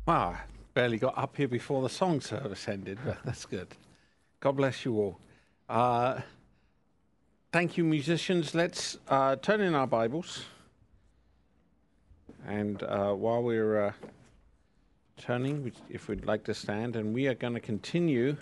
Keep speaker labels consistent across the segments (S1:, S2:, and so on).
S1: Wow, barely got up here before the song service ended, but that's good. God bless you all. Thank you, musicians. Let's turn in our Bibles. And while we're turning, if we'd like to stand, and we are going to continue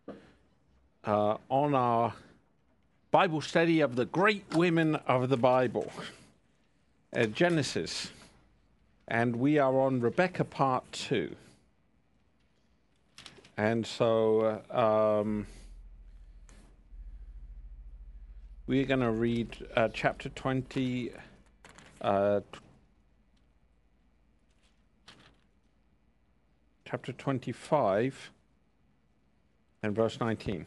S1: on our Bible study of the great women of the Bible, Genesis. And we are on Rebecca part 2. And so we're going to read chapter 20, chapter 25, and verse 19.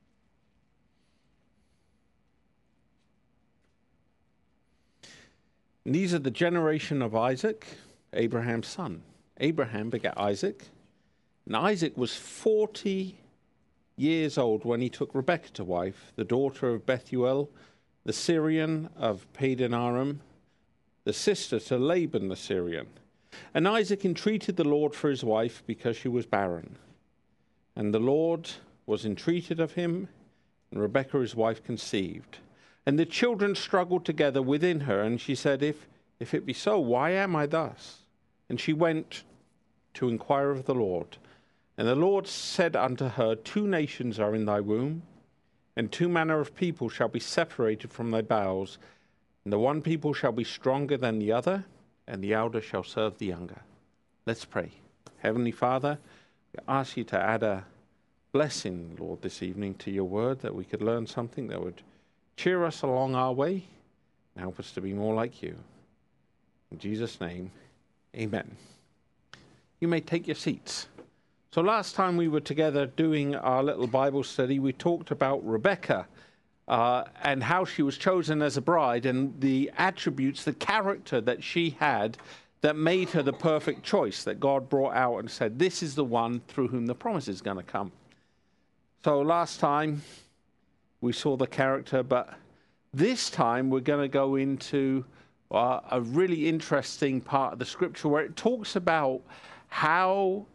S1: And these are the generation of Isaac, Abraham's son. Abraham begat Isaac, and Isaac was 40 years old when he took Rebekah to wife, the daughter of Bethuel, the Syrian of Padan Aram, the sister to Laban the Syrian. And Isaac entreated the Lord for his wife because she was barren. And the Lord was entreated of him, and Rebekah his wife conceived. And the children struggled together within her, and she said, If it be so, why am I thus? And she went to inquire of the Lord. And the Lord said unto her, 2 nations are in thy womb, and 2 manner of people shall be separated from thy bowels. And the one people shall be stronger than the other, and the elder shall serve the younger. Let's pray. Heavenly Father, we ask you to add a blessing, Lord, this evening to your word, that we could learn something that would cheer us along our way and help us to be more like you. In Jesus' name, amen. You may take your seats. So last time we were together doing our little Bible study, we talked about Rebecca and how she was chosen as a bride and the attributes, the character that she had that made her the perfect choice that God brought out and said, this is the one through whom the promise is going to come. So last time we saw the character, but this time we're going to go into a really interesting part of the scripture where it talks about how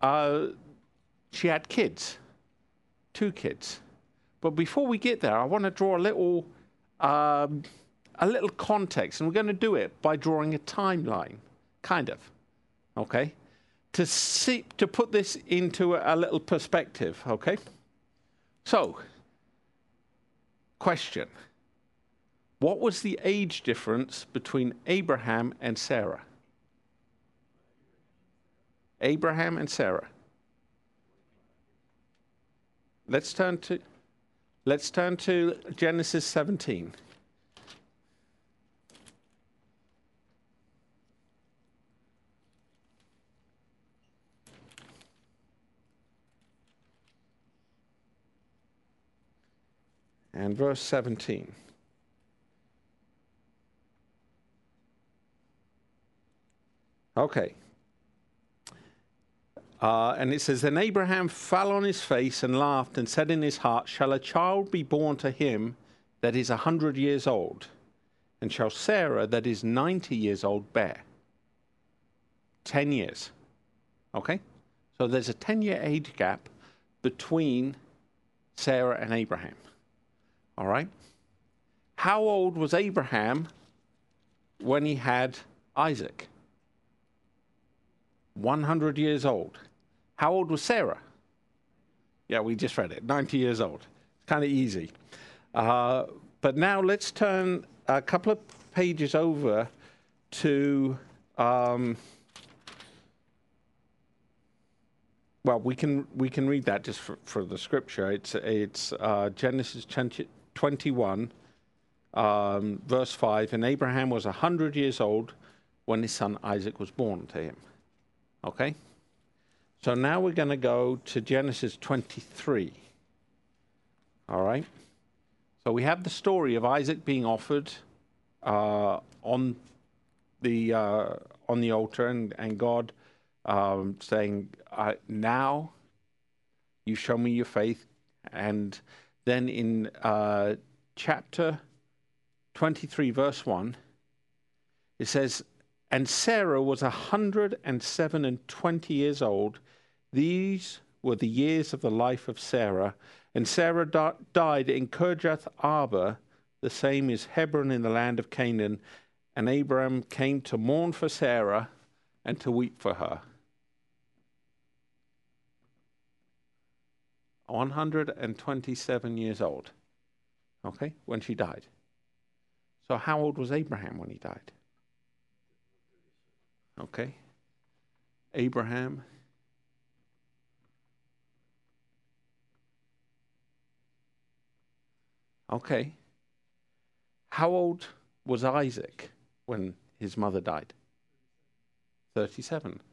S1: she had kids, 2 kids. But before we get there, I want to draw a little context, and we're going to do it by drawing a timeline, kind of, okay, to put this into a little perspective, okay. So, question: what was the age difference between Abraham and Sarah? Abraham and Sarah. Let's turn to Genesis 17. And verse 17. Okay. And it says, Then Abraham fell on his face and laughed and said in his heart, Shall a child be born to him that is 100 years old? And shall Sarah that is 90 years old bear? 10 years. Okay? So there's a 10-year age gap between Sarah and Abraham. All right? How old was Abraham when he had Isaac? 100 years old. How old was Sarah? Yeah, we just read it. 90 years old. It's kind of easy. But now let's turn a couple of pages over to, well, we can read that just for the scripture. It's Genesis 21, verse 5. And Abraham was 100 years old when his son Isaac was born to him. Okay? So now we're going to go to Genesis 23. All right? So we have the story of Isaac being offered on the altar, and God saying, now you show me your faith. And then in chapter 23, verse 1, it says, And Sarah was 107 and 20 years old. These were the years of the life of Sarah. And Sarah died in Kirjath Arba, the same is Hebron in the land of Canaan. And Abraham came to mourn for Sarah and to weep for her. 127 years old, okay, when she died. So how old was Abraham when he died? Okay. Abraham. Okay. How old was Isaac when his mother died? 37.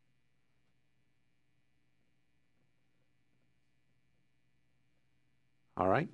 S1: All right.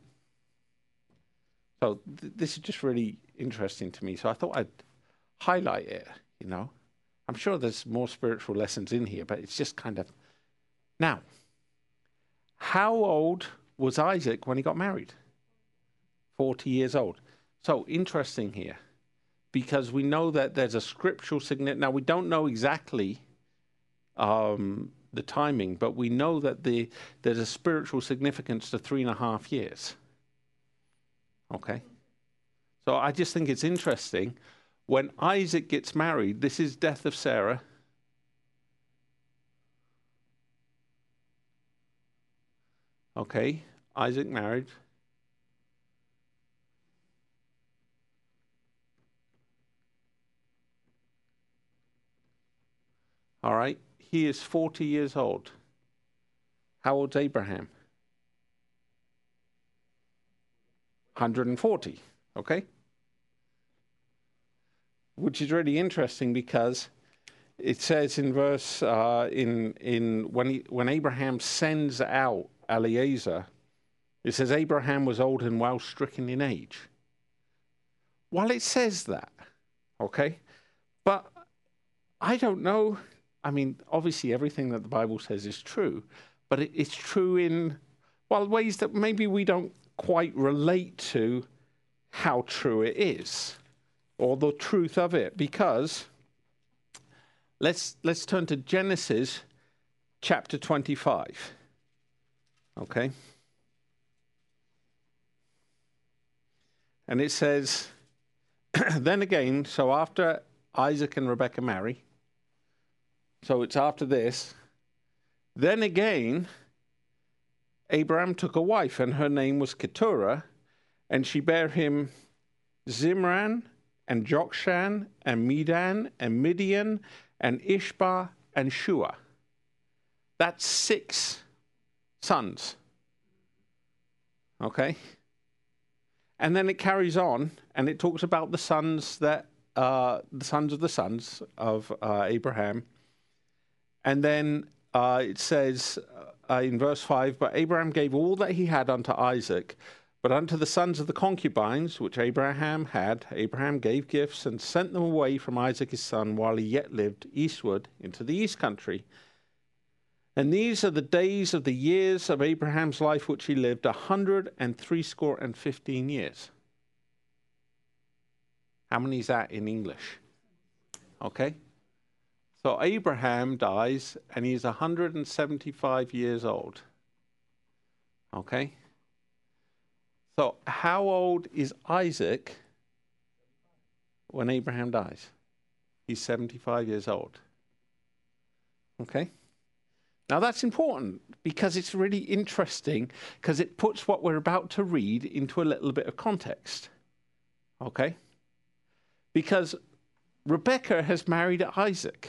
S1: So this is just really interesting to me. So I thought I'd highlight it, you know. I'm sure there's more spiritual lessons in here, but it's just kind of... Now, how old was Isaac when he got married? 40 years old. So interesting here, because we know that there's a scriptural significance. Now, we don't know exactly the timing, but we know that there's a spiritual significance to 3.5 years. Okay? So I just think it's interesting. When Isaac gets married, this is death of Sarah. Okay, Isaac married. All right, he is 40 years old. How old's Abraham? 140, okay? Which is really interesting because it says in verse, when Abraham sends out Eliezer, it says Abraham was old and well stricken in age. Well, it says that, okay? But I don't know. I mean, obviously everything that the Bible says is true, but it's true in, well, ways that maybe we don't quite relate to how true it is or the truth of it, because let's turn to Genesis chapter 25. Okay? And it says, then again, so after Isaac and Rebekah marry, so it's after this, then again, Abraham took a wife, and her name was Keturah, and she bare him Zimran, and Jokshan, and Medan, and Midian, and Ishbah, and Shua. That's 6 sons. Okay? And then it carries on, and it talks about the sons that, the sons of Abraham. And then it says in verse 5, but Abraham gave all that he had unto Isaac, but unto the sons of the concubines, which Abraham had, Abraham gave gifts and sent them away from Isaac his son while he yet lived eastward into the east country. And these are the days of the years of Abraham's life which he lived, 160 years. How many is that in English? Okay. So Abraham dies, and he's 175 years old. Okay? So how old is Isaac when Abraham dies? He's 75 years old. Okay? Now that's important because it's really interesting because it puts what we're about to read into a little bit of context. Okay? Because Rebekah has married Isaac.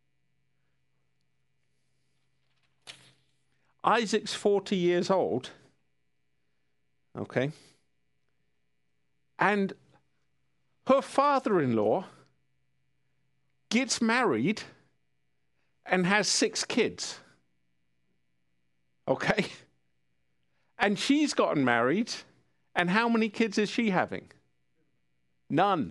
S1: Isaac's 40 years old. Okay? And her father-in-law gets married and has 6 kids. Okay? And she's gotten married, and how many kids is she having? None.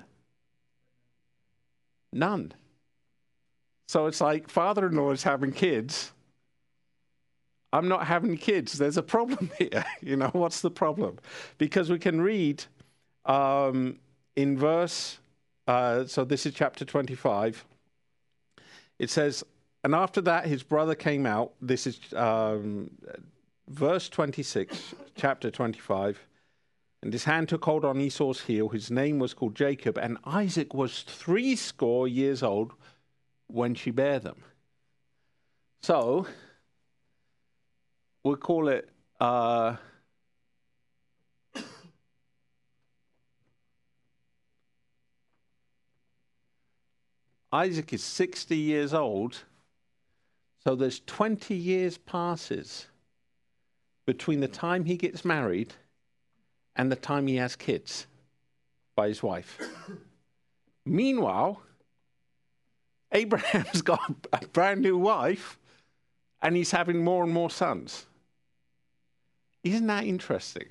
S1: So it's like father-in-law is having kids. I'm not having kids. There's a problem here. You know, what's the problem? Because we can read in verse, so this is chapter 25. It says, and after that his brother came out. This is verse 26, chapter 25. And his hand took hold on Esau's heel. His name was called Jacob. And Isaac was 80 years old when she bare them. So, we'll call it... Isaac is 60 years old, so there's 20 years passes between the time he gets married and the time he has kids by his wife. Meanwhile, Abraham's got a brand new wife and he's having more and more sons. Isn't that interesting?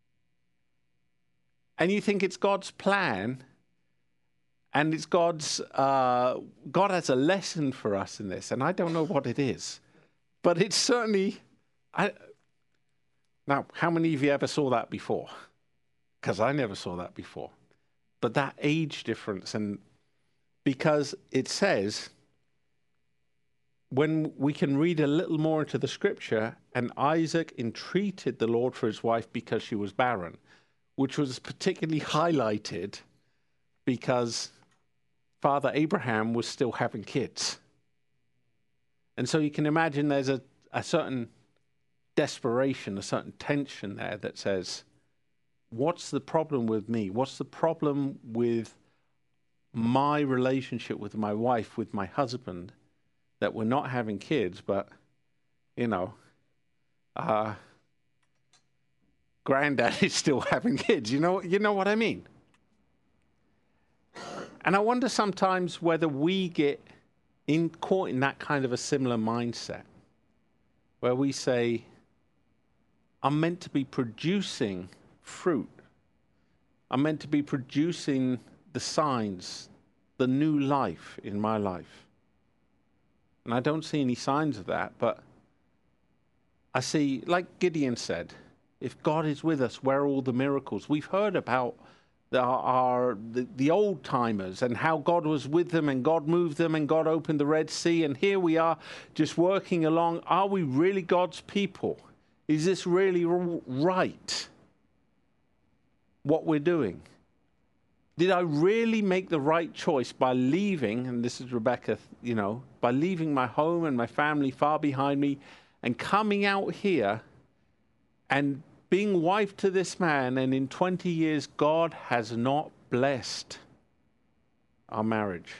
S1: And you think it's God's plan. And it's God's, God has a lesson for us in this, and I don't know what it is. But it's certainly, now, how many of you ever saw that before? Because I never saw that before. But that age difference, and because it says, when we can read a little more into the scripture, and Isaac entreated the Lord for his wife because she was barren, which was particularly highlighted because Father Abraham was still having kids. And so you can imagine there's a certain desperation, a certain tension there that says, what's the problem with me? What's the problem with my relationship with my wife, with my husband, that we're not having kids, but, granddad is still having kids. You know what I mean? And I wonder sometimes whether we get caught in that kind of a similar mindset, where we say, I'm meant to be producing fruit. I'm meant to be producing the signs, the new life in my life. And I don't see any signs of that, but I see, like Gideon said, if God is with us, where are all the miracles? We've heard about the old timers and how God was with them and God moved them and God opened the Red Sea, and here we are just working along. Are we really God's people? Is this really right, what we're doing? Did I really make the right choice by leaving, and this is Rebecca, by leaving my home and my family far behind me and coming out here and being wife to this man, and in 20 years, God has not blessed our marriage.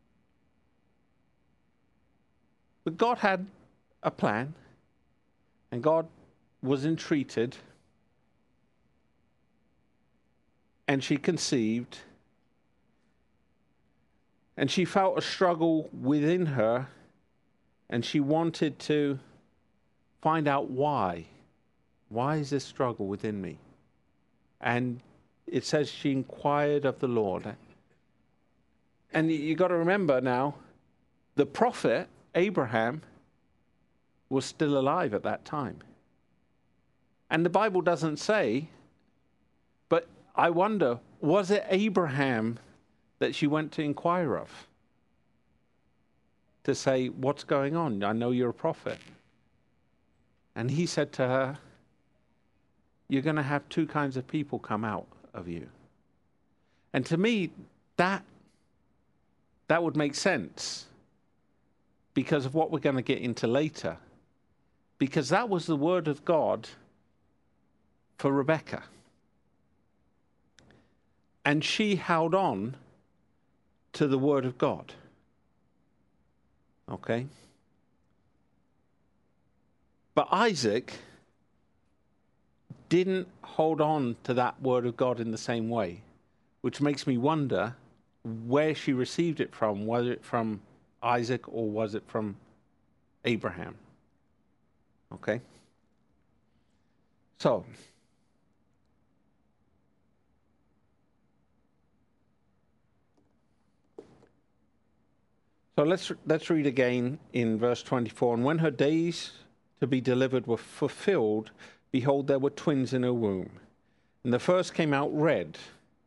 S1: But God had a plan, and God was entreated, and she conceived, and she felt a struggle within her, and she wanted to find out why. Why is this struggle within me? And it says she inquired of the Lord. And you got to remember now, the prophet Abraham was still alive at that time. And the Bible doesn't say, but I wonder, was it Abraham that she went to inquire of? To say, what's going on? I know you're a prophet. And he said to her, you're going to have two kinds of people come out of you. And to me, that would make sense because of what we're going to get into later. Because that was the word of God for Rebecca. And she held on to the word of God. Okay? But Isaac didn't hold on to that word of God in the same way, which makes me wonder where she received it from. Was it from Isaac or was it from Abraham? Okay? So let's read again in verse 24. And when her days to be delivered were fulfilled, behold, there were twins in her womb. And the first came out red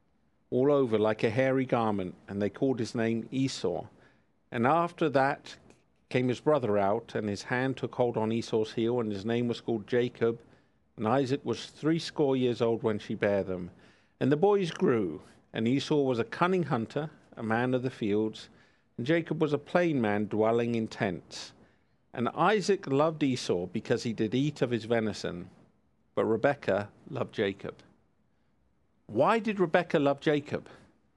S1: all over like a hairy garment, and they called his name Esau. And after that came his brother out, and his hand took hold on Esau's heel, and his name was called Jacob. And Isaac was 80 years old when she bare them. And the boys grew, and Esau was a cunning hunter, a man of the fields, and Jacob was a plain man dwelling in tents. And Isaac loved Esau because he did eat of his venison, but Rebekah loved Jacob. Why did Rebekah love Jacob?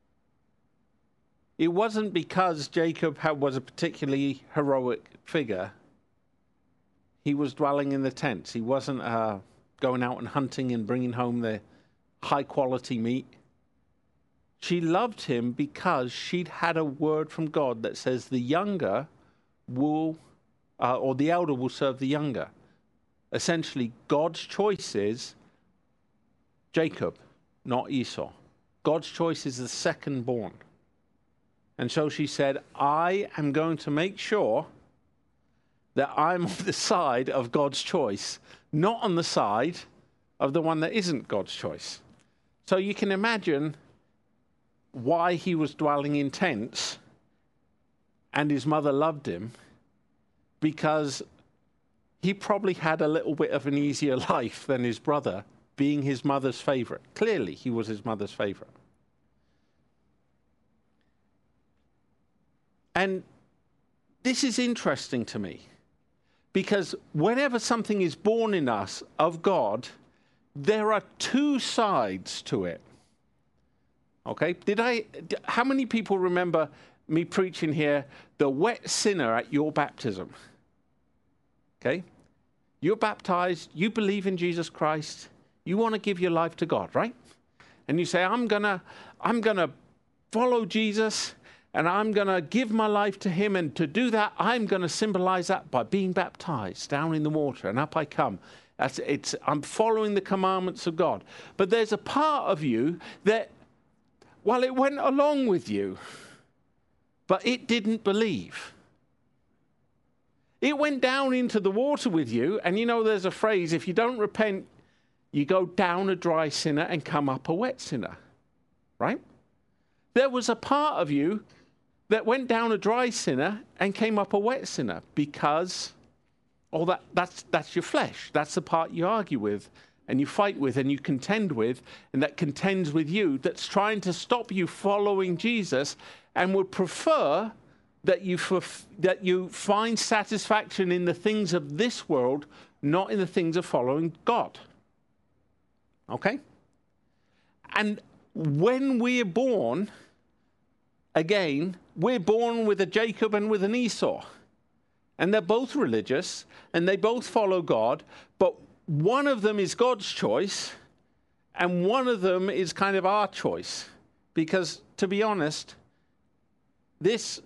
S1: It wasn't because Jacob was a particularly heroic figure. He was dwelling in the tents. He wasn't going out and hunting and bringing home the high-quality meat. She loved him because she'd had a word from God that says the younger will, or the elder will serve the younger. Essentially, God's choice is Jacob, not Esau. God's choice is the second born. And so she said, I am going to make sure that I'm on the side of God's choice, not on the side of the one that isn't God's choice. So you can imagine why he was dwelling in tents and his mother loved him, because he probably had a little bit of an easier life than his brother, being his mother's favorite. Clearly, he was his mother's favorite. And this is interesting to me, because whenever something is born in us of God, there are two sides to it. Okay? How many people remember me preaching here, the wet sinner at your baptism? Okay? You're baptized, you believe in Jesus Christ, you want to give your life to God, right? And you say, I'm gonna follow Jesus, and I'm going to give my life to him. And to do that, I'm going to symbolize that by being baptized down in the water. And up I come. I'm following the commandments of God. But there's a part of you that, well, it went along with you, but it didn't believe. It went down into the water with you. And you know, there's a phrase, if you don't repent, you go down a dry sinner and come up a wet sinner. Right? There was a part of you that went down a dry sinner and came up a wet sinner because, that's your flesh. That's the part you argue with and you fight with and you contend with, and that contends with you, that's trying to stop you following Jesus and would prefer that you find satisfaction in the things of this world, not in the things of following God. Okay? And when we are born, again, we're born with a Jacob and with an Esau. And they're both religious, and they both follow God, but one of them is God's choice, and one of them is kind of our choice. Because, to be honest, this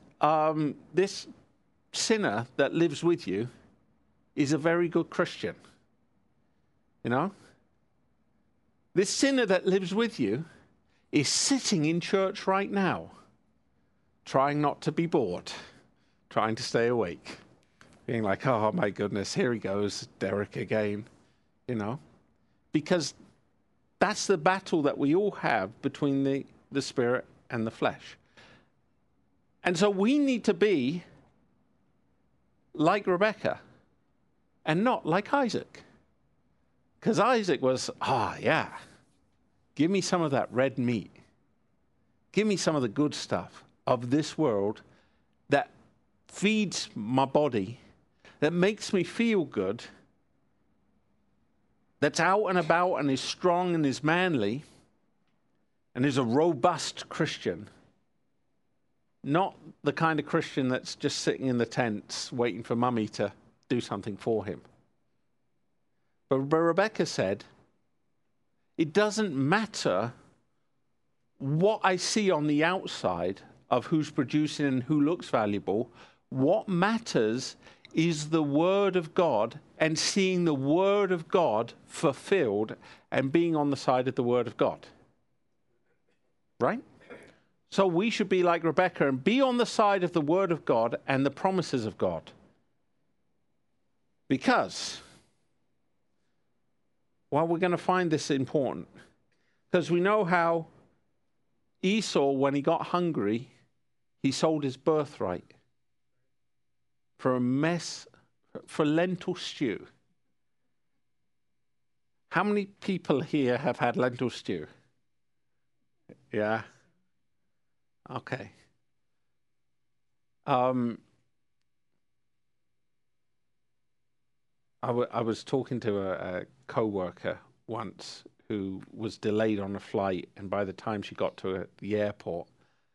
S1: sinner that lives with you is a very good Christian. You know? This sinner that lives with you is sitting in church right now, trying not to be bored, trying to stay awake, being like, oh my goodness, here he goes, Derek again, you know, because that's the battle that we all have between the spirit and the flesh. And so we need to be like Rebekah and not like Isaac. Because Isaac was, give me some of that red meat. Give me some of the good stuff of this world that feeds my body, that makes me feel good, that's out and about and is strong and is manly and is a robust Christian. Not the kind of Christian that's just sitting in the tents waiting for mummy to do something for him. But Rebekah said, it doesn't matter what I see on the outside of who's producing and who looks valuable. What matters is the word of God and seeing the word of God fulfilled and being on the side of the word of God. Right? So we should be like Rebekah and be on the side of the word of God and the promises of God. Because, well, we're going to find this important. Because we know how Esau, when he got hungry, he sold his birthright for for lentil stew. How many people here have had lentil stew? Yeah. Okay. I was talking to a co-worker once who was delayed on a flight, and by the time she got to the airport,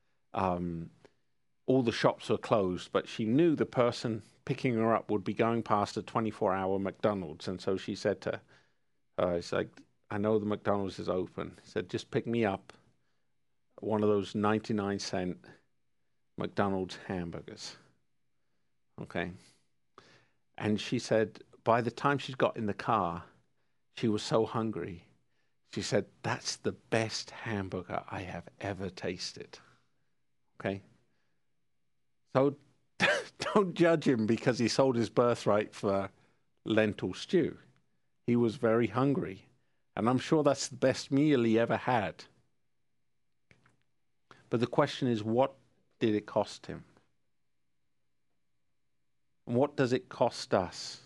S1: all the shops were closed, but she knew the person picking her up would be going past a 24-hour McDonald's, and so she said to her, it's like, I know the McDonald's is open. She said, just pick me up one of those 99-cent McDonald's hamburgers. Okay. And she said, by the time she got in the car, she was so hungry. She said, that's the best hamburger I have ever tasted. Okay? So don't judge him because he sold his birthright for lentil stew. He was very hungry. And I'm sure that's the best meal he ever had. But the question is, what did it cost him? And what does it cost us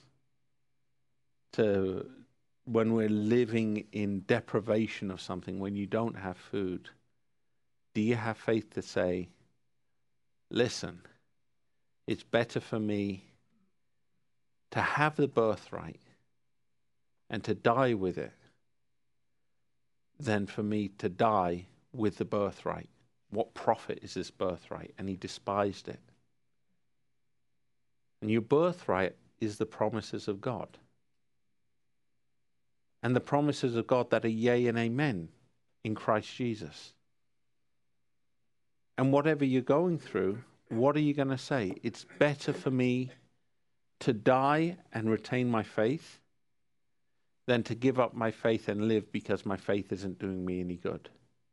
S1: when we're living in deprivation of something, when you don't have food? Do you have faith to say, listen, it's better for me to have the birthright and to die with it than for me to die with the birthright? What profit is this birthright? And he despised it. And your birthright is the promises of God. And the promises of God that are yea and amen in Christ Jesus. And whatever you're going through, what are you going to say? It's better for me to die and retain my faith than to give up my faith and live because my faith isn't doing me any good.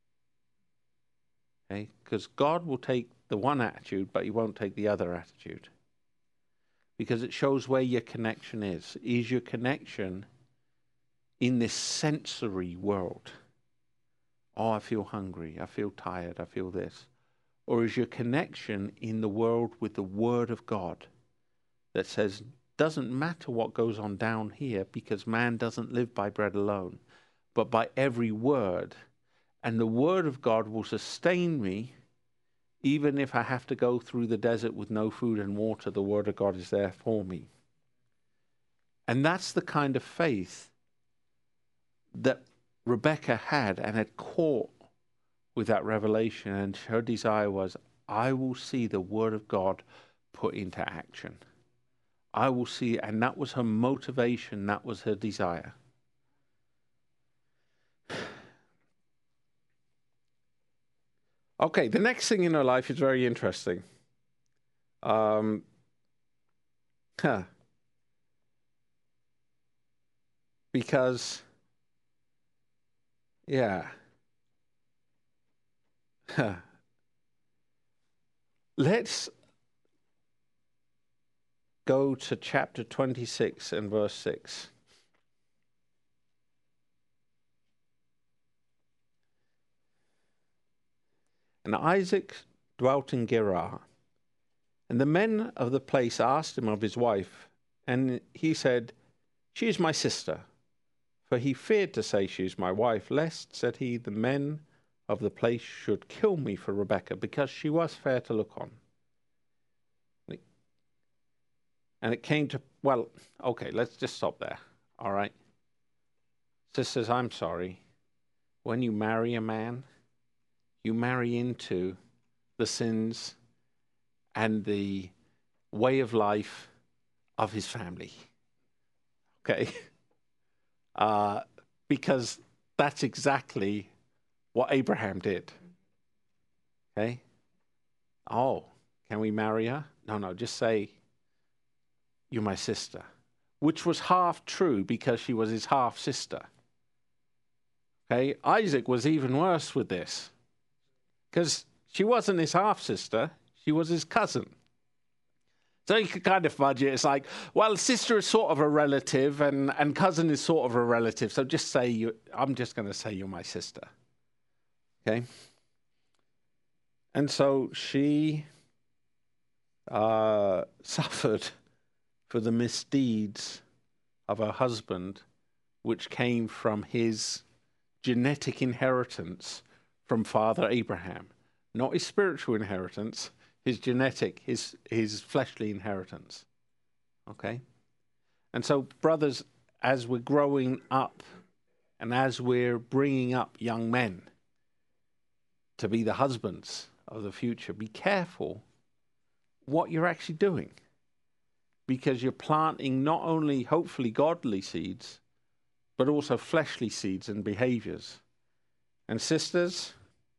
S1: Okay? Because God will take the one attitude, but he won't take the other attitude. Because it shows where your connection is. Is your connection in this sensory world? Oh, I feel hungry, I feel tired, I feel this. Or is your connection in the world with the Word of God that says, doesn't matter what goes on down here because man doesn't live by bread alone, but by every word. And the Word of God will sustain me even if I have to go through the desert with no food and water. The Word of God is there for me. And that's the kind of faith that Rebecca had and had caught with that revelation. And her desire was, I will see the Word of God put into action. I will see, and that was her motivation, that was her desire. Okay, the next thing in her life is very interesting. Because, yeah. Let's go to chapter 26 and verse 6. And Isaac dwelt in Gerar. And the men of the place asked him of his wife. And he said, she is my sister. For he feared to say, she is my wife, lest, said he, the men of the place should kill me for Rebekah, because she was fair to look on. And it came to, well, okay, let's just stop there, all right? Sisters, I'm sorry. When you marry a man, you marry into the sins and the way of life of his family, okay? Because that's exactly what Abraham did, okay? Oh, can we marry her? No, just say, you're my sister, which was half true because she was his half sister. Okay, Isaac was even worse with this because she wasn't his half sister, she was his cousin. So you could kind of fudge it. It's like, well, sister is sort of a relative and cousin is sort of a relative. So just say, I'm just going to say you're my sister. Okay. And so she suffered for the misdeeds of her husband, which came from his genetic inheritance from Father Abraham. Not his spiritual inheritance, his genetic, his fleshly inheritance. Okay? And so, brothers, as we're growing up and as we're bringing up young men to be the husbands of the future, be careful what you're actually doing, because you're planting not only hopefully godly seeds, but also fleshly seeds and behaviors. And sisters,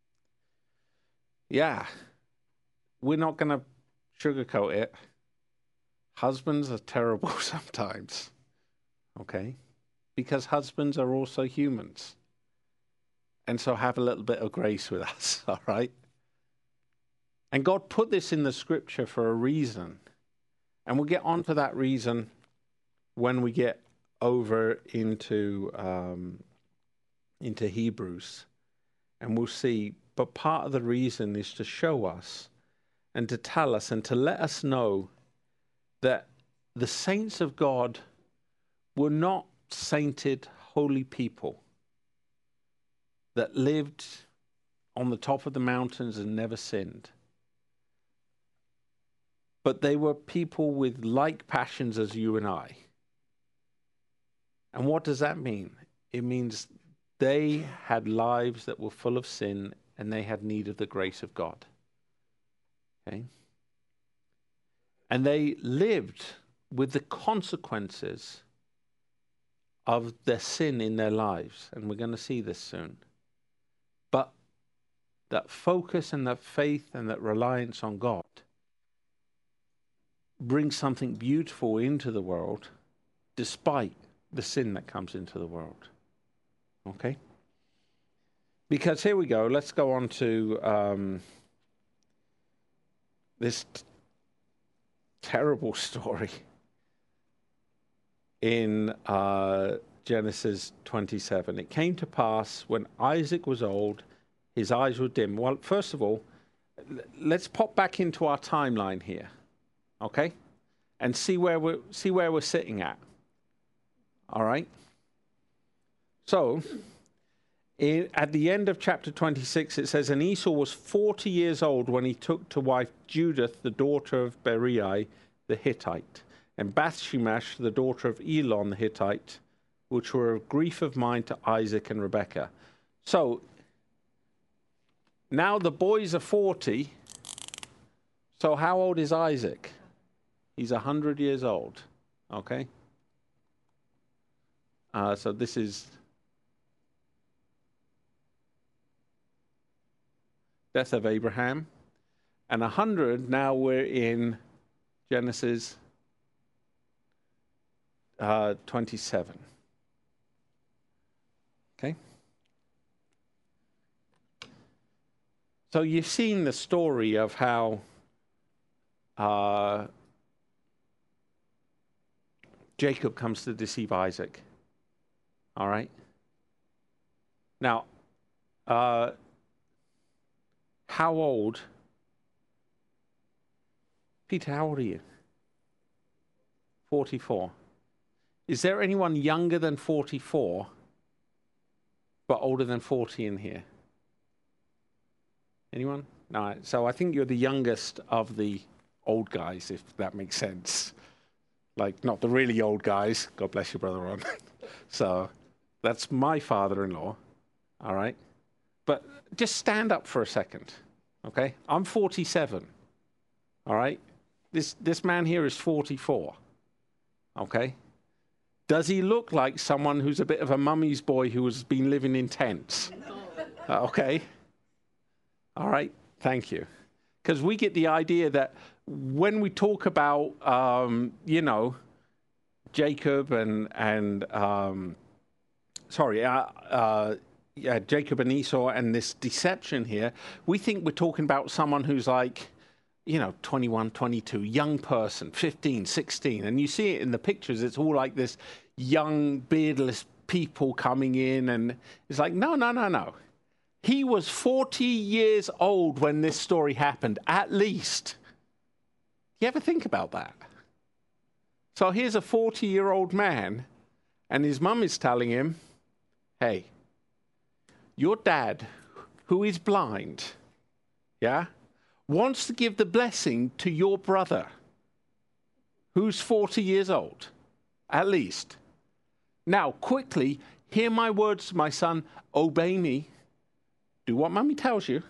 S1: yeah, we're not going to sugarcoat it. Husbands are terrible sometimes, okay? Because husbands are also humans. And so have a little bit of grace with us, all right? And God put this in the scripture for a reason. And we'll get onto that reason when we get over into Hebrews. And we'll see. But part of the reason is to show us and to tell us and to let us know that the saints of God were not sainted, holy people that lived on the top of the mountains and never sinned. But they were people with like passions as you and I. And what does that mean? It means they had lives that were full of sin and they had need of the grace of God. Okay? And they lived with the consequences of their sin in their lives. And we're going to see this soon. But that focus and that faith and that reliance on God brings something beautiful into the world despite the sin that comes into the world. Okay? Because here we go. Let's go on to this terrible story in Genesis 27. It came to pass when Isaac was old, his eyes were dim. Well, first of all, let's pop back into our timeline here, okay, and see where we're sitting at. All right. So, at the end of chapter 26, it says, "And Esau was 40 years old when he took to wife Judith, the daughter of Bereai the Hittite, and Bathshemesh, the daughter of Elon the Hittite, which were a grief of mind to Isaac and Rebekah." So, now the boys are 40. So how old is Isaac? He's 100 years old. Okay? So this is death of Abraham. And 100, now we're in Genesis 27. Okay? So you've seen the story of how Jacob comes to deceive Isaac. All right? Now, how old? Peter, how old are you? 44. Is there anyone younger than 44 but older than 40 in here? Anyone? No. So I think you're the youngest of the old guys, if that makes sense. Like, not the really old guys. God bless you, Brother Ron. So that's my father-in-law. All right? But just stand up for a second. Okay? I'm 47. All right? This man here is 44. Okay? Does he look like someone who's a bit of a mummy's boy who has been living in tents? Okay? All right? Thank you. Because we get the idea that when we talk about, Jacob Jacob and Esau and this deception here, we think we're talking about someone who's like, 21, 22, young person, 15, 16. And you see it in the pictures. It's all like this young, beardless people coming in. And it's like, no. He was 40 years old when this story happened, at least. You ever think about that? So here's a 40-year-old man, and his mum is telling him, hey, your dad, who is blind, wants to give the blessing to your brother, who's 40 years old, at least. Now, quickly, hear my words, my son, obey me. Do what mommy tells you.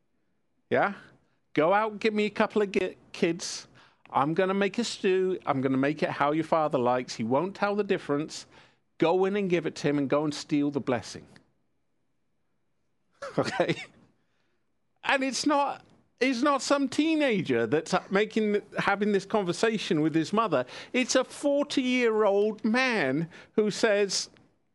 S1: Go out, give me a couple of kids. I'm going to make a stew. I'm going to make it how your father likes. He won't tell the difference. Go in and give it to him and go and steal the blessing. Okay? And it's not some teenager that's having this conversation with his mother. It's a 40-year-old man who says,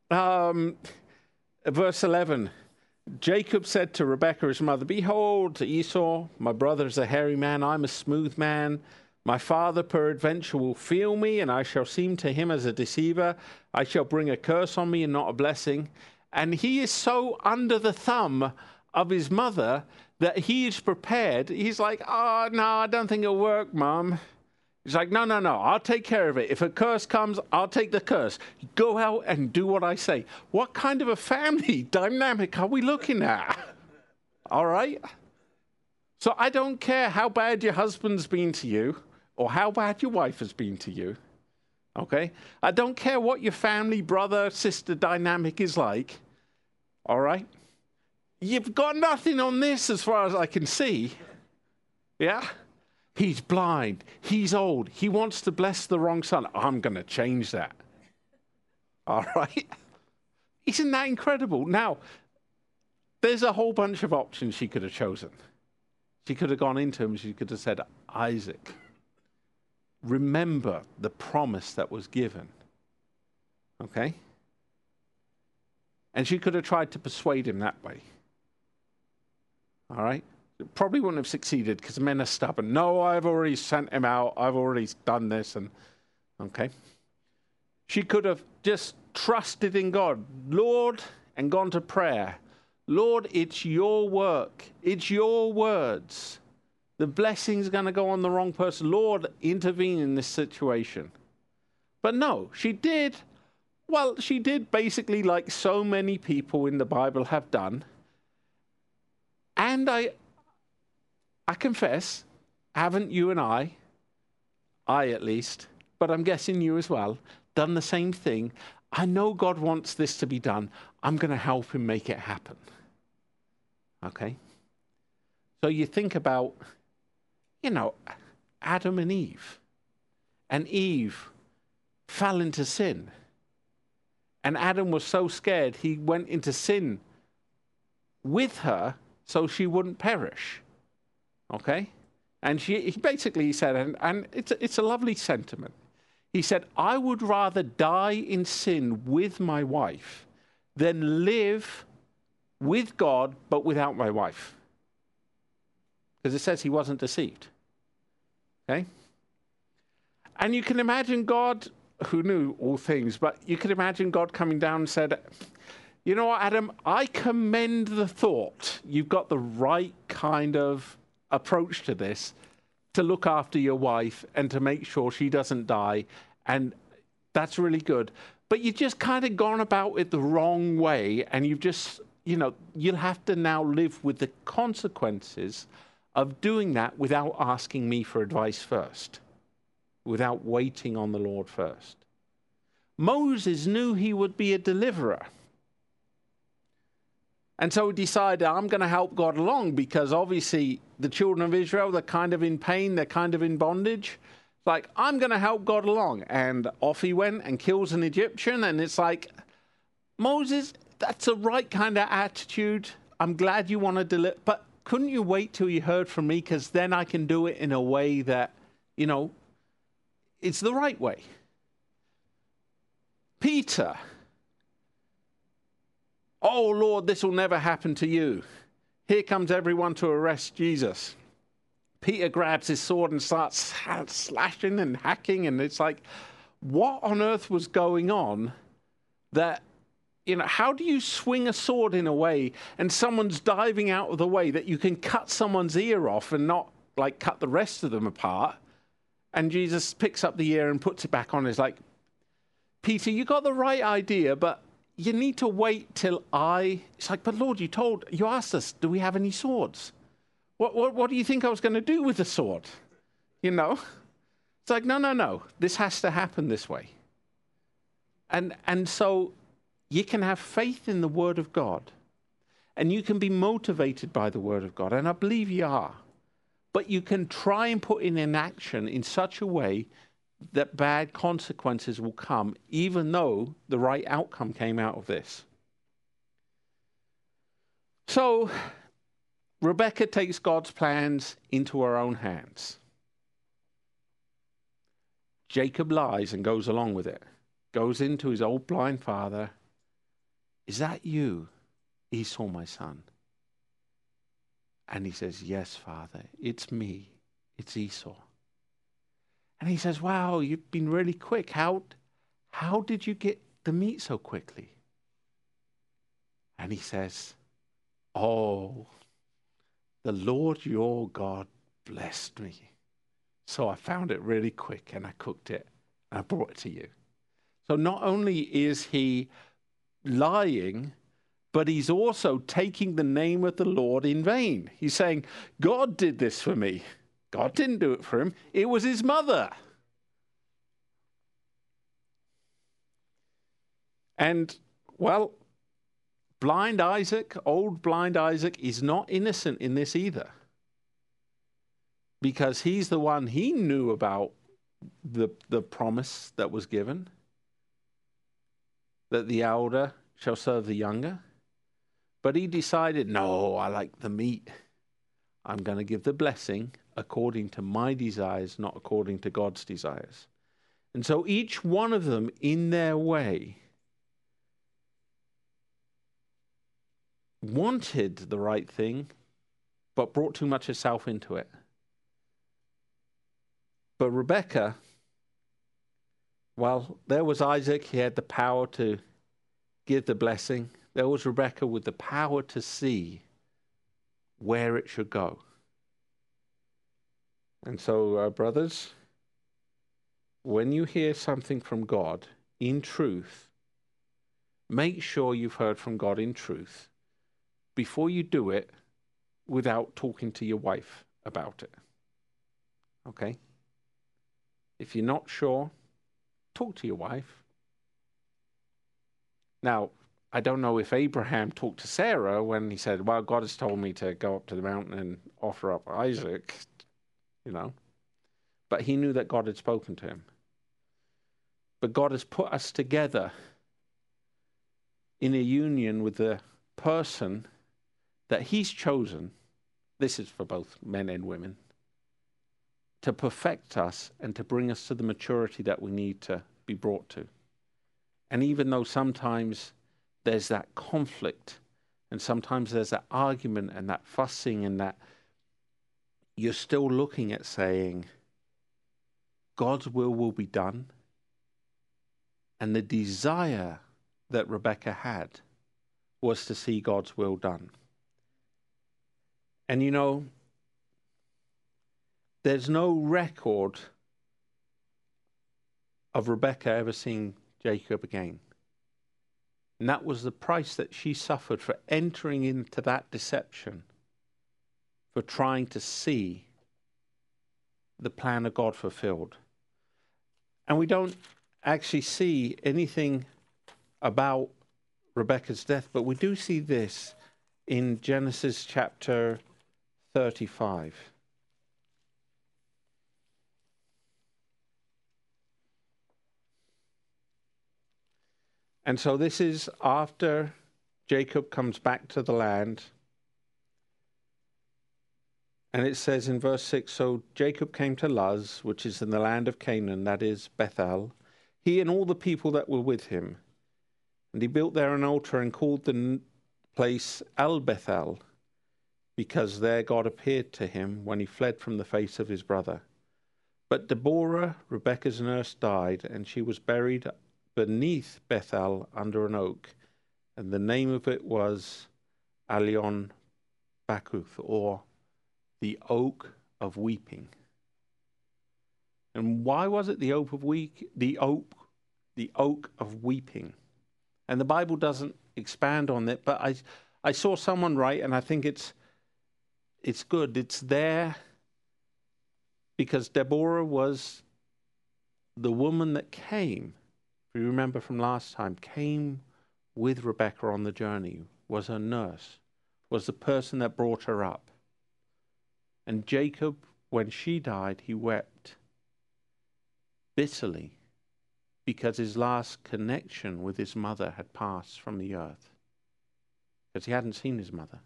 S1: verse 11, Jacob said to Rebekah, his mother, behold, Esau, my brother is a hairy man, I'm a smooth man. My father peradventure will feel me, and I shall seem to him as a deceiver. I shall bring a curse on me and not a blessing. And he is so under the thumb of his mother that he is prepared. He's like, oh, no, I don't think it'll work, Mom. He's like, no, I'll take care of it. If a curse comes, I'll take the curse. Go out and do what I say. What kind of a family dynamic are we looking at? All right? So I don't care how bad your husband's been to you or how bad your wife has been to you. Okay? I don't care what your family, brother, sister dynamic is like. All right? You've got nothing on this as far as I can see. Yeah? He's blind. He's old. He wants to bless the wrong son. I'm going to change that. All right? Isn't that incredible? Now, there's a whole bunch of options she could have chosen. She could have gone into him. She could have said, Isaac, remember the promise that was given. Okay? And she could have tried to persuade him that way. All right? Probably wouldn't have succeeded because men are stubborn. No, I've already sent him out. I've already done this. And okay. She could have just trusted in God, Lord, and gone to prayer. Lord, it's your work. It's your words. The blessing's going to go on the wrong person. Lord, intervene in this situation. But no, she did. Well, she did basically like so many people in the Bible have done. And I confess, haven't you and I at least, but I'm guessing you as well, done the same thing. I know God wants this to be done. I'm going to help him make it happen. Okay? So you think about, Adam and Eve. And Eve fell into sin. And Adam was so scared, he went into sin with her so she wouldn't perish. Okay? And he basically said, and it's a lovely sentiment. He said, I would rather die in sin with my wife than live with God but without my wife. Because it says he wasn't deceived. Okay? And you can imagine God, who knew all things, but you can imagine God coming down and said, you know what, Adam, I commend the thought. You've got the right kind of approach to this, to look after your wife and to make sure she doesn't die. And that's really good. But you've just kind of gone about it the wrong way. And you've just, you'll have to now live with the consequences of doing that without asking me for advice first, without waiting on the Lord first. Moses knew he would be a deliverer. And so he decided, I'm going to help God along because obviously the children of Israel, they're kind of in pain, they're kind of in bondage. It's like, I'm going to help God along. And off he went and kills an Egyptian. And it's like, Moses, that's the right kind of attitude. I'm glad you want to deliver. But couldn't you wait till you heard from me? Because then I can do it in a way that, it's the right way. Peter. Oh, Lord, this will never happen to you. Here comes everyone to arrest Jesus. Peter grabs his sword and starts slashing and hacking. And it's like, what on earth was going on that, how do you swing a sword in a way and someone's diving out of the way that you can cut someone's ear off and not like cut the rest of them apart? And Jesus picks up the ear and puts it back on. It's like, Peter, you got the right idea, but you need to wait till It's like, but Lord, you asked us, do we have any swords? What do you think I was going to do with the sword? You know? It's like, no. This has to happen this way. And so you can have faith in the Word of God, and you can be motivated by the Word of God, and I believe you are. But you can try and put it in action in such a way that bad consequences will come, even though the right outcome came out of this. So Rebecca takes God's plans into her own hands. Jacob lies and goes along with it. Goes into his old blind father. Is that you, Esau, my son? And he says, yes, Father, it's me. It's Esau. And he says, wow, you've been really quick. How did you get the meat so quickly? And he says, oh, the Lord your God blessed me. So I found it really quick and I cooked it and I brought it to you. So not only is he lying, but he's also taking the name of the Lord in vain. He's saying, God did this for me. God didn't do it for him. It was his mother. And, well, old blind Isaac, is not innocent in this either. Because he's the one, he knew about the promise that was given, that the elder shall serve the younger. But he decided, no, I like the meat. I'm going to give the blessing according to my desires, not according to God's desires. And so each one of them, in their way, wanted the right thing, but brought too much herself into it. But Rebekah, well, there was Isaac. He had the power to give the blessing. There was Rebekah with the power to see where it should go. And so, brothers, when you hear something from God in truth, make sure you've heard from God in truth before you do it without talking to your wife about it. Okay? If you're not sure, talk to your wife. Now, I don't know if Abraham talked to Sarah when he said, well, God has told me to go up to the mountain and offer up Isaac, you know. But he knew that God had spoken to him. But God has put us together in a union with the person that he's chosen. This is for both men and women. To perfect us and to bring us to the maturity that we need to be brought to. And even though sometimes there's that conflict, and sometimes there's that argument and that fussing, and that you're still looking at saying, God's will be done. And the desire that Rebekah had was to see God's will done. And you know, there's no record of Rebekah ever seeing Jacob again. And that was the price that she suffered for entering into that deception, for trying to see the plan of God fulfilled. And we don't actually see anything about Rebekah's death, but we do see this in Genesis chapter 35. And so this is after Jacob comes back to the land. And it says in verse 6, so Jacob came to Luz, which is in the land of Canaan, that is Bethel, he and all the people that were with him. And he built there an altar and called the place El Bethel, because there God appeared to him when he fled from the face of his brother. But Deborah, Rebekah's nurse, died, and she was buried beneath Bethel under an oak, and the name of it was Alion Bakuth, or the Oak of Weeping. And why was it the oak of weeping? And the Bible doesn't expand on it, but I saw someone write, and I think it's good. It's there because Deborah was the woman that came, if you remember from last time, came with Rebekah on the journey, was her nurse, was the person that brought her up. And Jacob, when she died, he wept bitterly because his last connection with his mother had passed from the earth, because he hadn't seen his mother.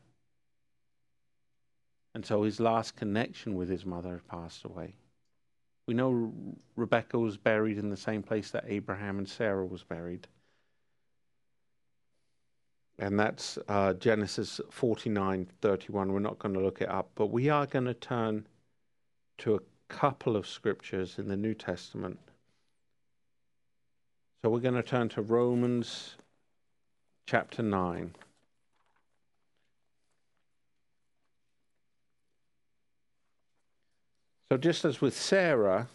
S1: And so his last connection with his mother had passed away. We know Rebekah was buried in the same place that Abraham and Sarah was buried. And that's Genesis 49:31. We're not going to look it up, but we are going to turn to a couple of scriptures in the New Testament. So we're going to turn to Romans chapter 9. So just as with Sarah,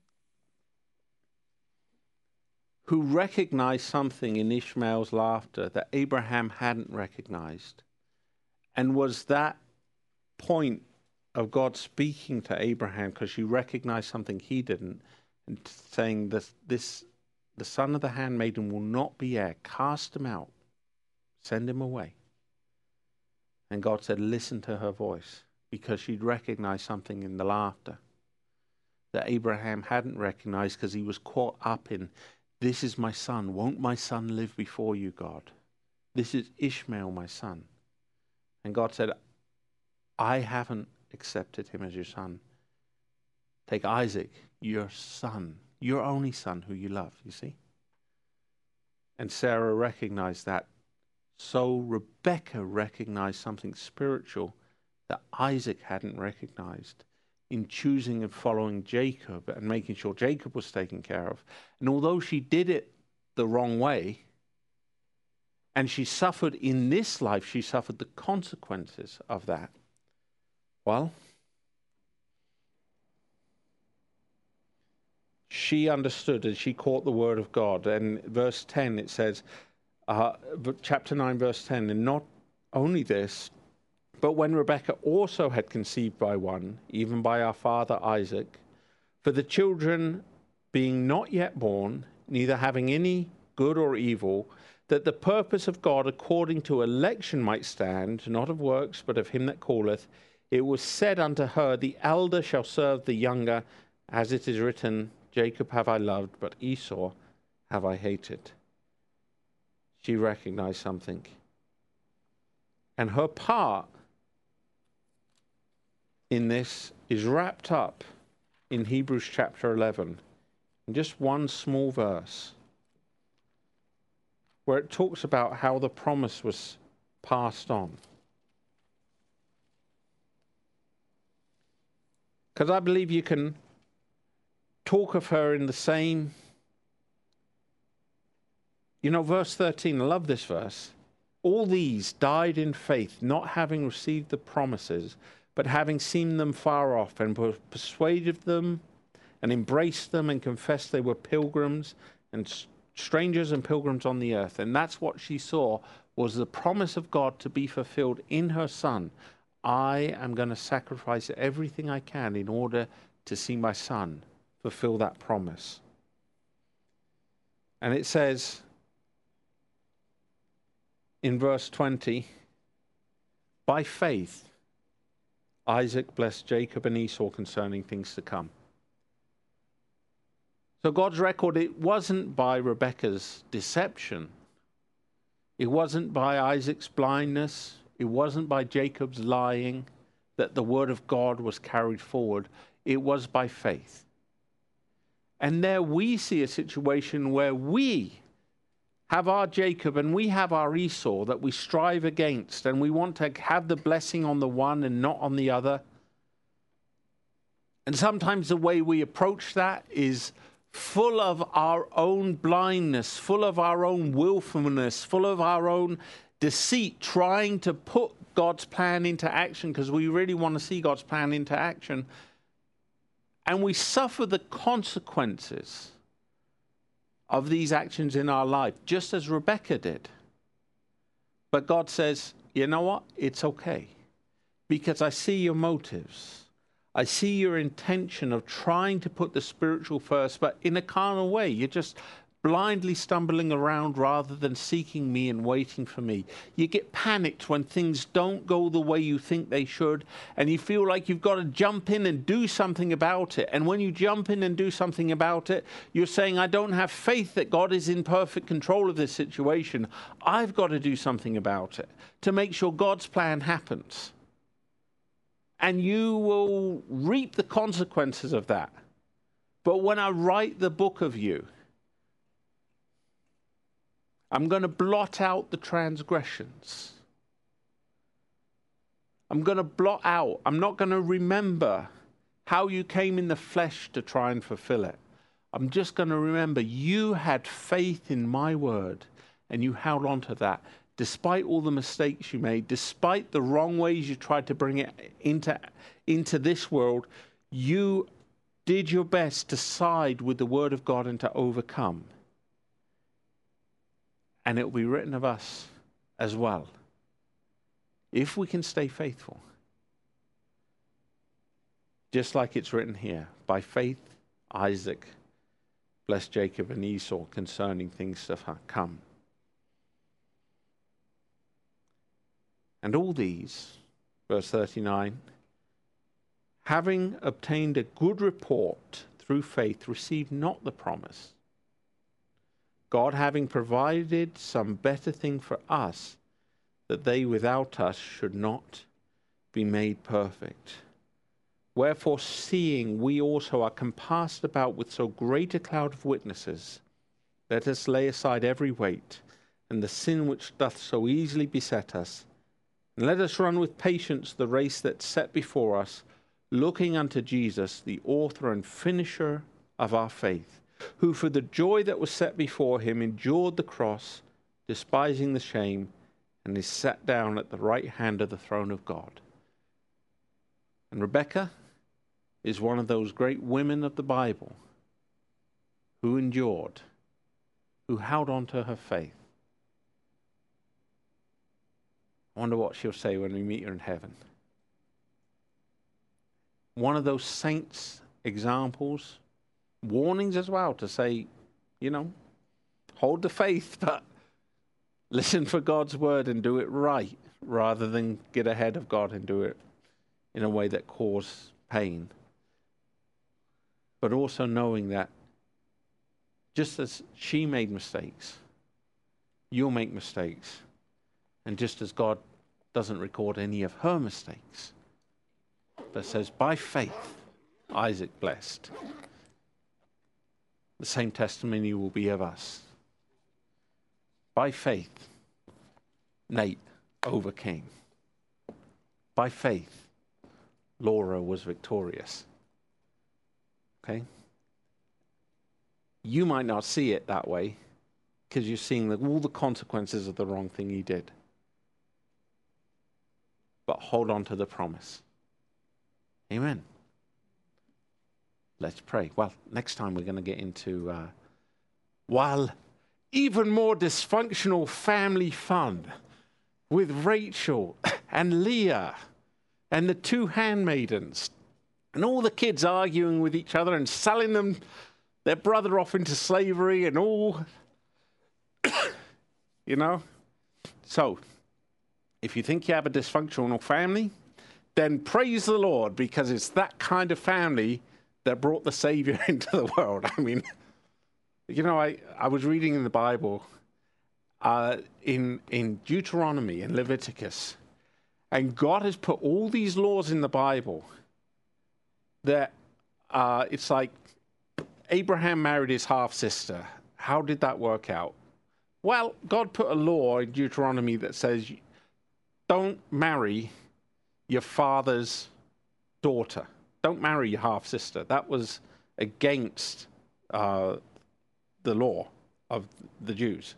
S1: who recognized something in Ishmael's laughter that Abraham hadn't recognized, and was that point of God speaking to Abraham because she recognized something he didn't, and saying this the son of the handmaiden will not be heir, cast him out, send him away. And God said, listen to her voice, because she'd recognized something in the laughter that Abraham hadn't recognized, because he was caught up in, this is my son. Won't my son live before you, God? This is Ishmael, my son. And God said, I haven't accepted him as your son. Take Isaac, your son, your only son who you love, you see? And Sarah recognized that. So Rebekah recognized something spiritual that Isaac hadn't recognized in choosing and following Jacob and making sure Jacob was taken care of. And although she did it the wrong way, and she suffered in this life, she suffered the consequences of that. Well, she understood and she caught the word of God. And verse 10, it says, chapter 9, verse 10, and not only this, but when Rebekah also had conceived by one, even by our father Isaac, for the children being not yet born, neither having any good or evil, that the purpose of God according to election might stand, not of works, but of him that calleth, it was said unto her, the elder shall serve the younger, as it is written, Jacob have I loved, but Esau have I hated. She recognized something. And her part in this is wrapped up in Hebrews chapter 11, in just one small verse, where it talks about how the promise was passed on. Because I believe you can talk of her in the same, verse 13, I love this verse. All these died in faith, not having received the promises, but having seen them far off, and were persuaded of them, and embraced them, and confessed they were pilgrims and strangers and pilgrims on the earth. And that's what she saw, was the promise of God to be fulfilled in her son. I am going to sacrifice everything I can in order to see my son fulfill that promise. And it says in verse 20, by faith, Isaac blessed Jacob and Esau concerning things to come. So God's record, it wasn't by Rebekah's deception. It wasn't by Isaac's blindness. It wasn't by Jacob's lying that the word of God was carried forward. It was by faith. And there we see a situation where we have our Jacob and we have our Esau that we strive against, and we want to have the blessing on the one and not on the other. And sometimes the way we approach that is full of our own blindness, full of our own willfulness, full of our own deceit, trying to put God's plan into action because we really want to see God's plan into action. And we suffer the consequences of these actions in our life, just as Rebecca did. But God says, you know what? It's okay. Because I see your motives. I see your intention of trying to put the spiritual first, but in a carnal way. You're just blindly stumbling around rather than seeking me and waiting for me. You get panicked when things don't go the way you think they should, and you feel like you've got to jump in and do something about it. And when you jump in and do something about it, you're saying, I don't have faith that God is in perfect control of this situation. I've got to do something about it to make sure God's plan happens. And you will reap the consequences of that. But when I write the book of you, I'm going to blot out the transgressions. I'm going to blot out. I'm not going to remember how you came in the flesh to try and fulfill it. I'm just going to remember you had faith in my word and you held on to that. Despite all the mistakes you made, despite the wrong ways you tried to bring it into this world, you did your best to side with the word of God and to overcome. And it will be written of us as well, if we can stay faithful. Just like it's written here, by faith, Isaac blessed Jacob and Esau concerning things to come. And all these, verse 39, having obtained a good report through faith, received not the promise. God having provided some better thing for us, that they without us should not be made perfect. Wherefore, seeing we also are compassed about with so great a cloud of witnesses, let us lay aside every weight, and the sin which doth so easily beset us, and let us run with patience the race that's set before us, looking unto Jesus, the author and finisher of our faith, who for the joy that was set before him endured the cross, despising the shame, and is sat down at the right hand of the throne of God. And Rebecca is one of those great women of the Bible who endured, who held on to her faith. I wonder what she'll say when we meet her in heaven. One of those saints' examples, warnings as well, to say, hold the faith, but listen for God's word and do it right, rather than get ahead of God and do it in a way that causes pain. But also knowing that just as she made mistakes, you'll make mistakes. And just as God doesn't record any of her mistakes, but says, by faith, Isaac blessed. The same testimony will be of us. By faith, Nate overcame. By faith, Laura was victorious. Okay? You might not see it that way because you're seeing all the consequences of the wrong thing you did. But hold on to the promise. Amen. Let's pray. Well, next time we're going to get into, even more dysfunctional family fun with Rachel and Leah and the two handmaidens and all the kids arguing with each other and selling their brother off into slavery and all, So, if you think you have a dysfunctional family, then praise the Lord, because it's that kind of family that brought the Savior into the world. I mean, I was reading in the Bible, in Deuteronomy and Leviticus, and God has put all these laws in the Bible that it's like Abraham married his half-sister. How did that work out? Well, God put a law in Deuteronomy that says, don't marry your father's daughter. Don't marry your half-sister. That was against the law of the Jews.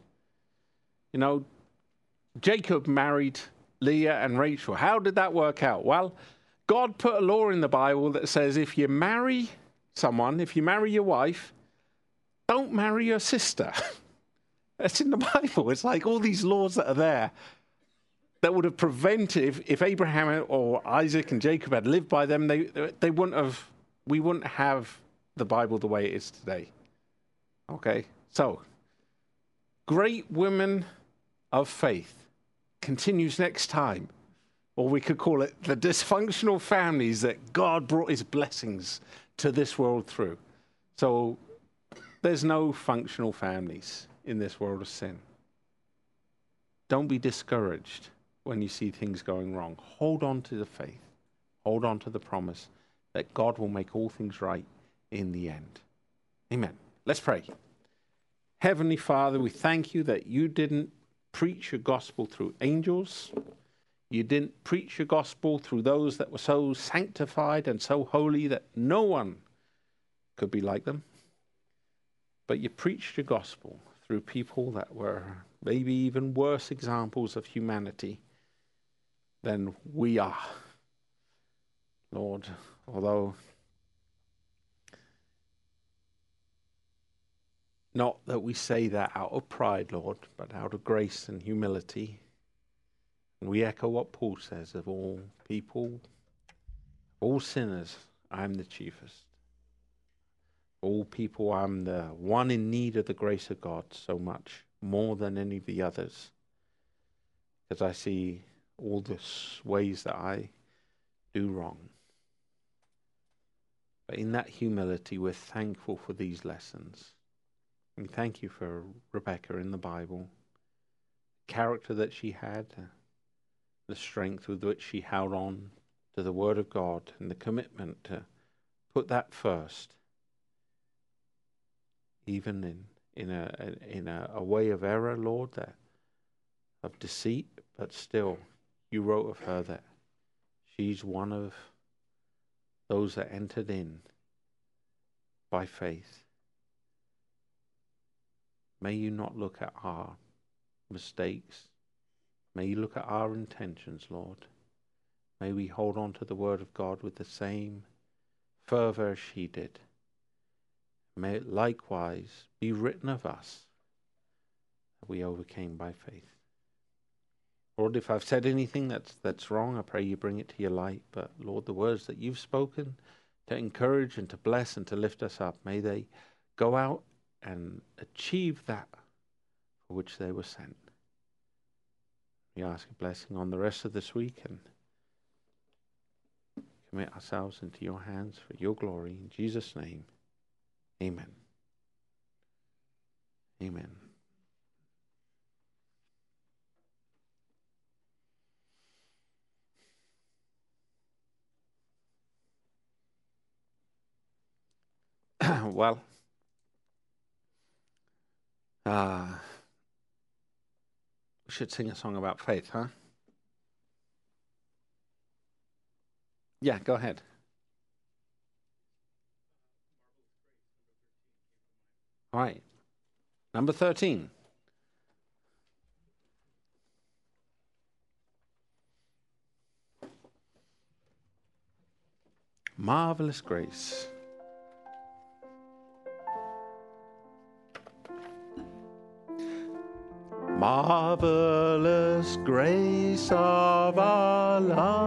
S1: Jacob married Leah and Rachel. How did that work out? Well, God put a law in the Bible that says if you marry someone, if you marry your wife, don't marry your sister. That's in the Bible. It's like all these laws that are there that would have prevented, if Abraham or Isaac and Jacob had lived by them, we wouldn't have the Bible the way it is today. Okay? So, great women of faith continues next time. Or we could call it the dysfunctional families that God brought his blessings to this world through. So there's no functional families in this world of sin. Don't be discouraged when you see things going wrong. Hold on to the faith. Hold on to the promise that God will make all things right in the end. Amen. Let's pray. Heavenly Father, we thank you that you didn't preach your gospel through angels. You didn't preach your gospel through those that were so sanctified and so holy that no one could be like them. But you preached your gospel through people that were maybe even worse examples of humanity than we are. Lord, although not that we say that out of pride, Lord, but out of grace and humility. And we echo what Paul says, of all people, all sinners, I'm the chiefest. All people, I'm the one in need of the grace of God so much, more than any of the others. Because I see all the ways that I do wrong. But in that humility, we're thankful for these lessons. We thank you for Rebecca in the Bible, the character that she had, the strength with which she held on to the Word of God, and the commitment to put that first, even in a way of error, Lord, of deceit, but still, you wrote of her that she's one of those that entered in by faith. May you not look at our mistakes. May you look at our intentions, Lord. May we hold on to the Word of God with the same fervor as she did. May it likewise be written of us that we overcame by faith. Lord, if I've said anything that's wrong, I pray you bring it to your light. But Lord, the words that you've spoken to encourage and to bless and to lift us up, may they go out and achieve that for which they were sent. We ask a blessing on the rest of this week and commit ourselves into your hands for your glory. In Jesus' name, amen. Amen. Well, we should sing a song about faith, huh? Yeah, go ahead. All right. Number 13. Marvelous grace. Marvelous grace of our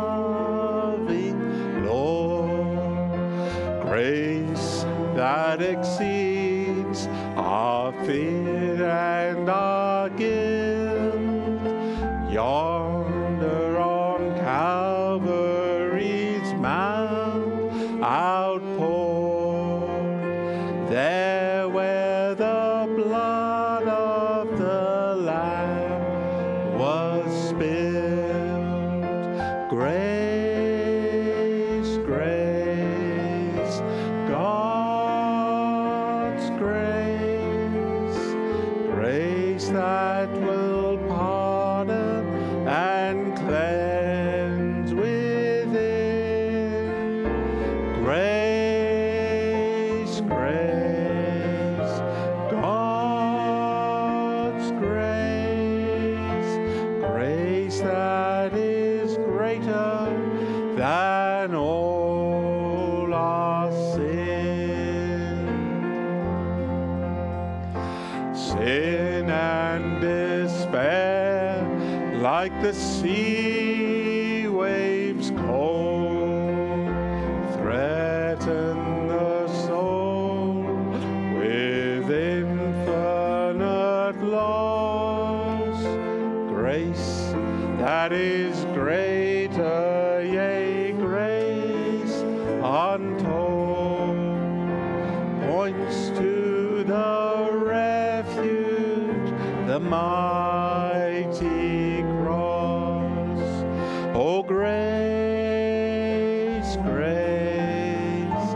S1: loving Lord, grace that exceeds our fear and our guilt, yonder on Calvary's mount outpoured, there where the blood of the Lamb was spilled. Grace, grace, God's grace, grace that will pardon and cleanse within. Grace, grace, God's grace, grace that is greater than all our sin. in despair, like the sea waves cold, threaten the soul with infinite loss. Grace that is greater, yea, grace untold, points to the refuge, the mighty cross. Oh, grace, grace,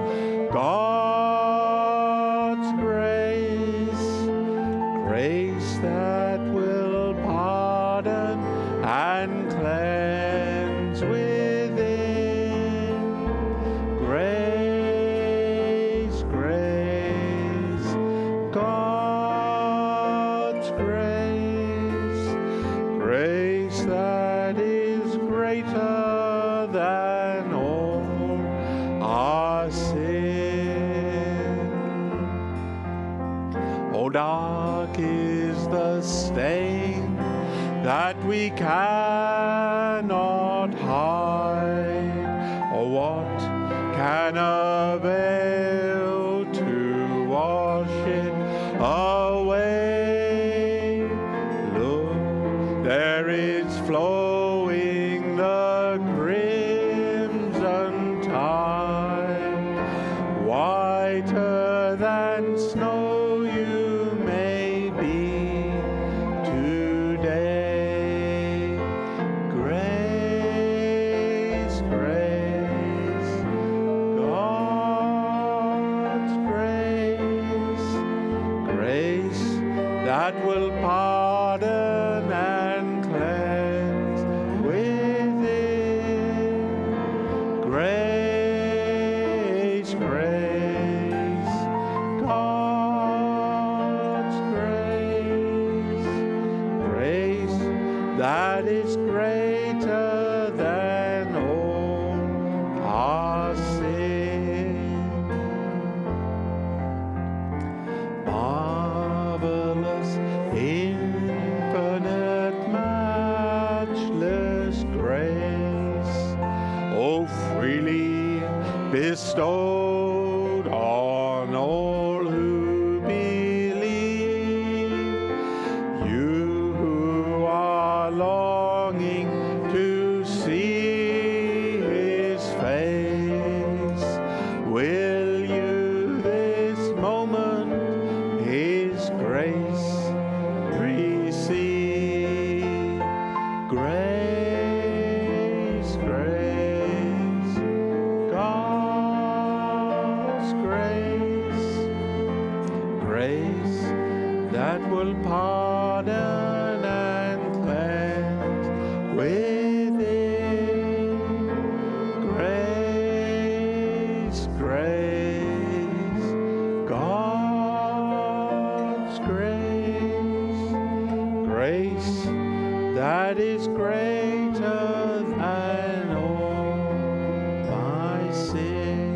S1: God's grace, grace that will pardon and cleanse within. Grace, grace, God's grace, grace that is greater than all our sin. Oh, dark is the stain that we cannot hide. Oh, what can avail to wash it away? Look, there is flowing the crimson tide, whiter than snow you may be today. Grace, grace, God's grace, grace that will pardon and cleanse within. Grace, grace, God's grace, grace that is greater than all our sin. Marvelous, infinite, matchless grace, oh, freely bestowed on all who believe. You who are longing to see His face, will you this moment His grace receive? Grace, grace, God's grace, grace that will pardon and cleanse within. Grace, grace, God's grace, grace that is greater than all my sin.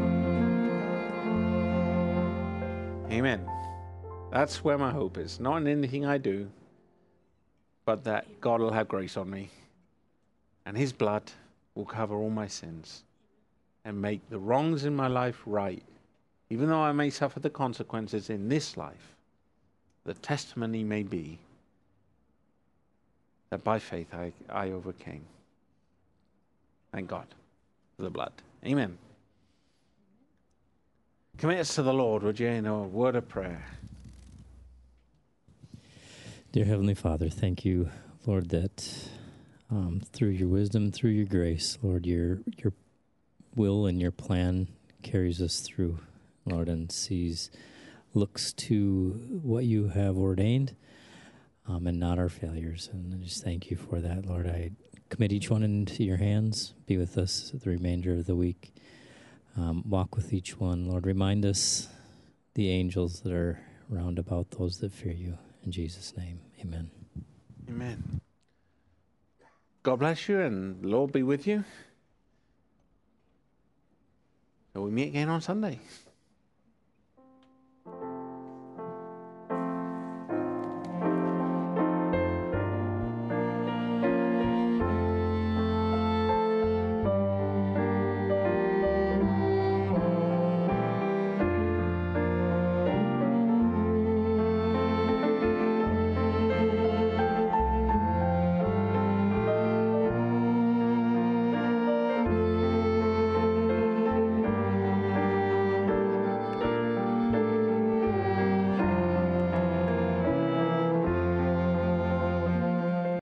S1: Amen. That's where my hope is. Not in anything I do, but that God will have grace on me. And His blood will cover all my sins and make the wrongs in my life right. Even though I may suffer the consequences in this life, the testimony may be that by faith I overcame. Thank God for the blood. Amen. Commit us to the Lord, would you, in a word of prayer.
S2: Dear Heavenly Father, thank you, Lord, that through your wisdom, through your grace, Lord, your will and your plan carries us through, Lord, and looks to what you have ordained and not our failures. And I just thank you for that, Lord. I commit each one into your hands. Be with us the remainder of the week. Walk with each one. Lord, remind us the angels that are round about those that fear you. In Jesus' name, amen.
S1: Amen. God bless you and the Lord be with you. So we meet again on Sunday.